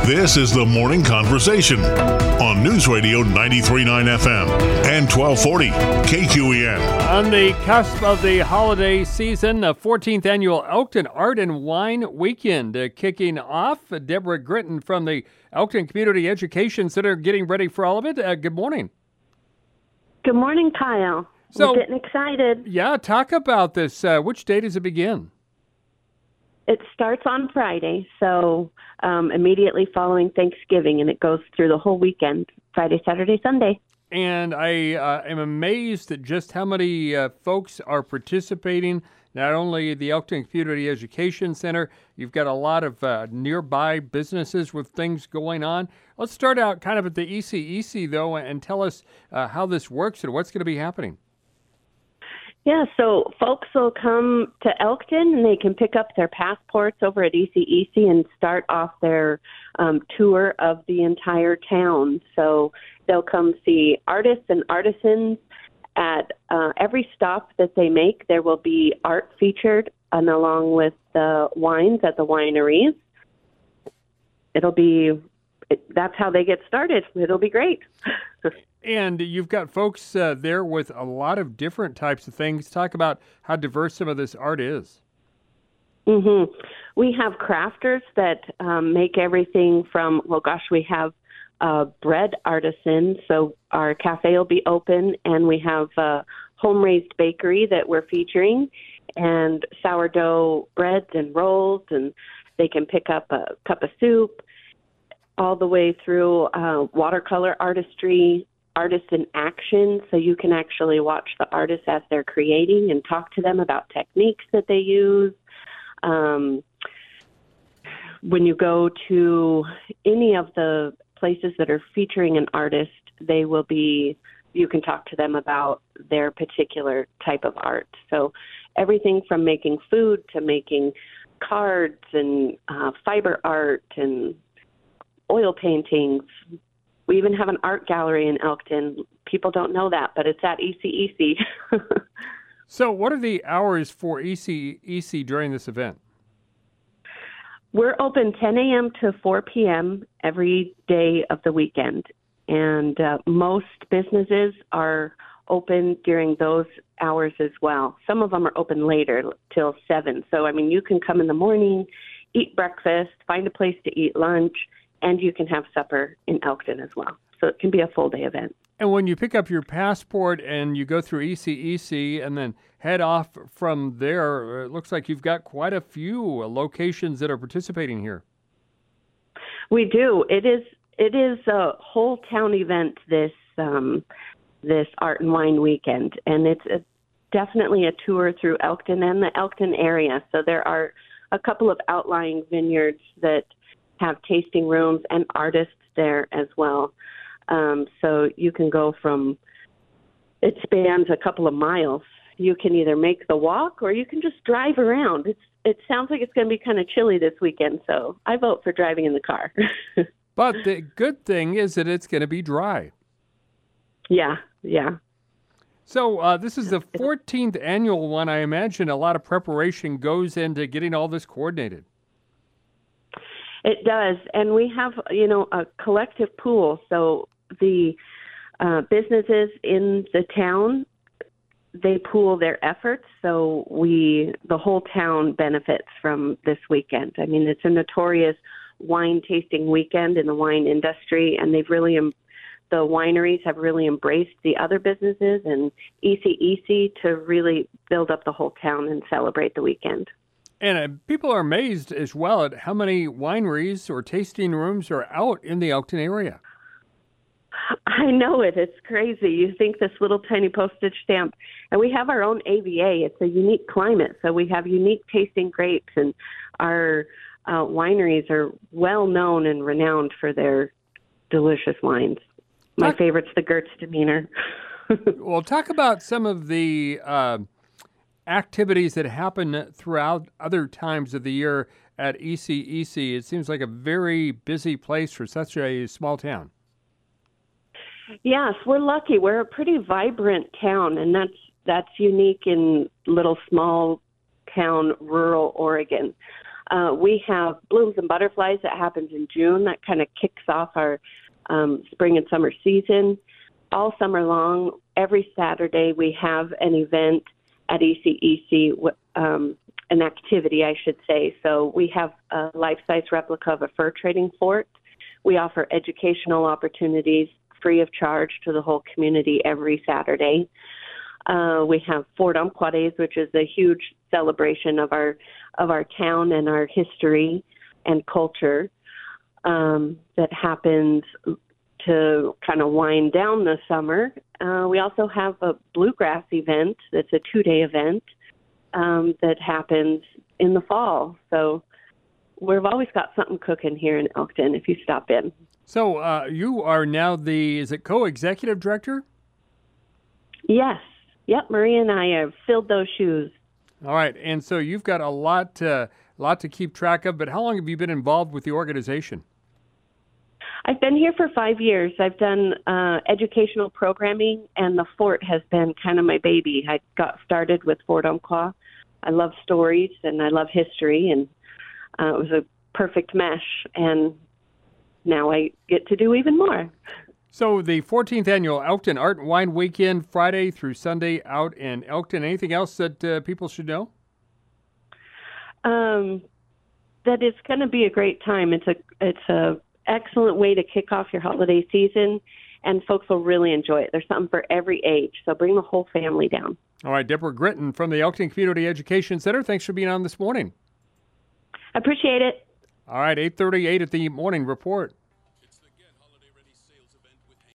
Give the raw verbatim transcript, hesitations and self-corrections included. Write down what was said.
This is the Morning Conversation on News Radio ninety-three point nine F M and twelve forty K Q E N. On the cusp of the holiday season, the fourteenth annual Elkton Art and Wine Weekend uh, kicking off. Deborah Gritton from the Elkton Community Education Center getting ready for all of it. Uh, good morning. Good morning, Kyle. So, We're getting excited. Yeah, talk about this. Uh, which day does it begin? It starts on Friday, so um, immediately following Thanksgiving, and it goes through the whole weekend, Friday, Saturday, Sunday. And I uh, am amazed at just how many uh, folks are participating. Not only the Elkton Community Education Center, you've got a lot of uh, nearby businesses with things going on. Let's start out kind of at the E C E C, though, and tell us uh, how this works and what's going to be happening. Yeah, so folks will come to Elkton, and they can pick up their passports over at E C E C and start off their um, tour of the entire town. So they'll come see artists and artisans. At uh, every stop that they make, there will be art featured, and along with the wines at the wineries. It'll be, it, that's how they get started. It'll be great. And you've got folks uh, there with a lot of different types of things. Talk about how diverse some of this art is. Mm-hmm. We have crafters that um, make everything from, well, gosh, we have uh, bread artisans. So our cafe will be open, and we have a home-raised bakery that we're featuring, and sourdough breads and rolls, and they can pick up a cup of soup, all the way through uh, watercolor artistry, artists in action, so you can actually watch the artists as they're creating and talk to them about techniques that they use. Um, when you go to any of the places that are featuring an artist, they will be, you can talk to them about their particular type of art. So everything from making food to making cards and uh, fiber art and oil paintings. We even have an art gallery in Elkton. People don't know that, but it's at E C E C. So what are the hours for E C E C during this event? We're open ten a.m. to four p.m. every day of the weekend. And uh, most businesses are open during those hours as well. Some of them are open later till seven. So, I mean, you can come in the morning, eat breakfast, find a place to eat lunch, and you can have supper in Elkton as well. So it can be a full-day event. And when you pick up your passport and you go through E C E C and then head off from there, it looks like you've got quite a few locations that are participating here. We do. It is it is a whole town event, this um, this Art and Wine Weekend, and it's a, definitely a tour through Elkton and the Elkton area. So there are a couple of outlying vineyards that have tasting rooms and artists there as well. Um, so you can go from, it spans a couple of miles. You can either make the walk or you can just drive around. It's It sounds like it's going to be kind of chilly this weekend, so I vote for driving in the car. But the good thing is that it's going to be dry. Yeah, yeah. So uh, this is the fourteenth annual one. I imagine a lot of preparation goes into getting all this coordinated. It does, and we have, you know, a collective pool. So the uh, businesses in the town, they pool their efforts. So we, the whole town benefits from this weekend. I mean, it's a notorious wine tasting weekend in the wine industry, and they've really, em- the wineries have really embraced the other businesses and E C E C to really build up the whole town and celebrate the weekend. And uh, people are amazed as well at how many wineries or tasting rooms are out in the Elkton area. I know it. It's crazy. You think this little tiny postage stamp. And we have our own A V A. It's a unique climate. So we have unique tasting grapes, and our uh, wineries are well known and renowned for their delicious wines. My talk, favorite's the Gewürztraminer. Well, talk about some of the uh, activities that happen throughout other times of the year at E C E C. It seems like a very busy place for such a small town. Yes, we're lucky. We're a pretty vibrant town, and that's that's unique in little small town rural Oregon. Uh, we have Blooms and Butterflies that happens in June. That kind of kicks off our um, spring and summer season. All summer long, every Saturday, we have an event at E C E C, um, an activity, I should say. So we have a life-size replica of a fur trading fort. We offer educational opportunities free of charge to the whole community every Saturday. Uh, we have Fort Umpqua Days, which is a huge celebration of our of our town and our history and culture um, that happens to kind of wind down the summer. Uh, we also have a bluegrass event that's a two-day event um, that happens in the fall. So we've always got something cooking here in Elkton if you stop in. So uh, you are now the, is it co-executive director? Yes. Yep, Maria and I have filled those shoes. All right, and so you've got a lot, uh, lot to keep track of, but how long have you been involved with the organization? I've been here for five years. I've done uh, educational programming, and the fort has been kind of my baby. I got started with Fort Umpqua. I love stories, and I love history, and uh, it was a perfect mesh, and now I get to do even more. So the fourteenth Annual Elkton Art and Wine Weekend, Friday through Sunday out in Elkton. Anything else that uh, people should know? Um, that it's going to be a great time. It's a it's a excellent way to kick off your holiday season, and folks will really enjoy it. There's something for every age, so bring the whole family down. All right, Deborah Gritton from the Elkton Community Education Center. Thanks for being on this morning. I appreciate it. All right, eight thirty-eight at the Morning Report.